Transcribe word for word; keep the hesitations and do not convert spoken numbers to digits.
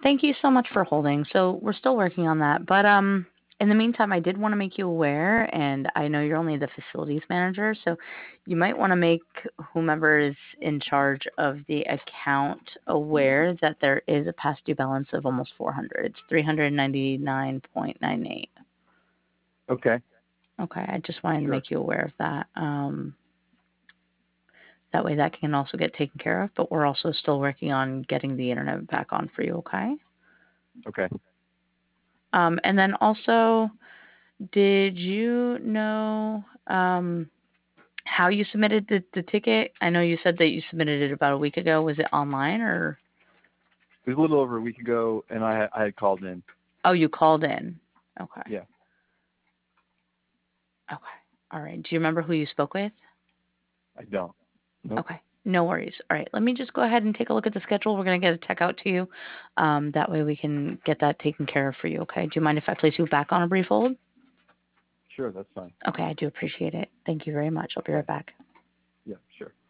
Thank you so much for holding. So we're still working on that, but um, in the meantime, I did want to make you aware, and I know you're only the facilities manager, so you might want to make whomever is in charge of the account aware that there is a past due balance of almost four hundred. It's three hundred ninety-nine point nine eight. Okay, Okay, I just wanted to sure. make you aware of that. Um, that way, that can also get taken care of. But we're also still working on getting the internet back on for you. Okay. Okay. Um, and then also, did you know um, how you submitted the, the ticket? I know you said that you submitted it about a week ago. Was it online or? It was a little over a week ago, and I, I had called in. Oh, you called in. Okay. Yeah, Okay. All right. Do you remember who you spoke with? I don't. Nope. Okay. No worries. All right. Let me just go ahead and take a look at the schedule. We're going to get a tech out to you. Um, that way we can get that taken care of for you. Okay. Do you mind if I place you back on a brief hold? Sure, that's fine. Okay. I do appreciate it. Thank you very much. I'll be right Thanks. back. Yeah, sure.